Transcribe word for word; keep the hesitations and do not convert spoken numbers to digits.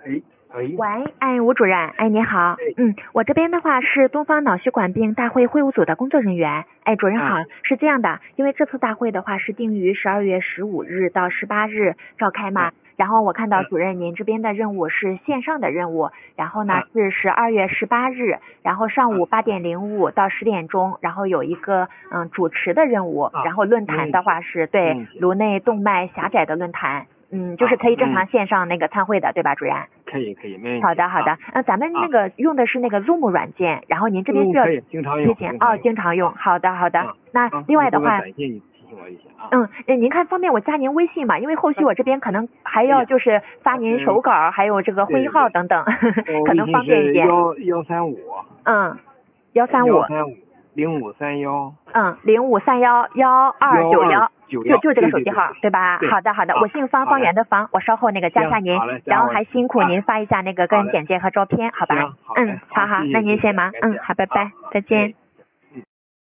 哎喂， 喂，哎，吴主任，哎，你好，嗯，我这边的话是东方脑血管病大会会务组的工作人员，哎，主任好， 嗯是这样的，因为这次大会的话是定于十二月十五日到十八日召开嘛， 嗯然后我看到嗯主任您这边的任务是线上的任务，然后呢嗯是十二月十八日，然后上午八点零五到十点钟，然后有一个嗯主持的任务， 啊然后论没问题坛的话是没对问题颅内动脉狭窄的论坛，嗯，就是可以正常线上那个参会的，对吧，主任？ 可以可以没问题。 好的好的，呃，咱们那个用的是那个 Zoom 软件，然后您这边需要嗯可以经常用提前哦， 经常用经常用，好的好的啊。 那啊另外的话， 你给我短信你提醒我一下啊。 嗯，呃您看方便我加您微信嘛？因为后续我这边可能还要就是发您手稿，还有这个会议号等等， 我可能方便一点。 幺幺三五嗯，幺三五幺三五零五三幺嗯零五三幺幺二九幺。 九就就这个手机号对吧？ 对好的好的，我姓方，方圆的方，我稍后那个加下您，然后还辛苦您发一下那个个人简介和照片，好吧？嗯，好好，那您先忙，嗯，好，拜拜，再见。